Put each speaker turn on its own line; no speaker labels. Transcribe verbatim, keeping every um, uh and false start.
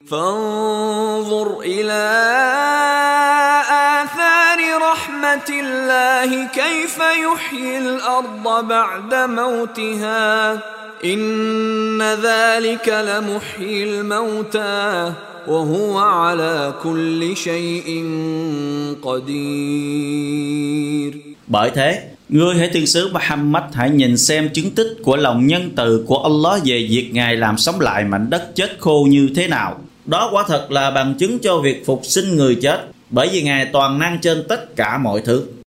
فانظر إلى آثار رحمة الله كيف يحيي الأرض بعد موتها إن ذلك لمحيي الموتى وهو على كل شيء قدير.
Bởi thế, ngươi hãy thiên sứ Muhammad hãy nhìn xem chứng tích của lòng nhân từ của Allah về việc Ngài làm sống lại mảnh đất chết khô như thế nào. Đó quả thật là bằng chứng cho việc phục sinh người chết, bởi vì Ngài toàn năng trên tất cả mọi thứ.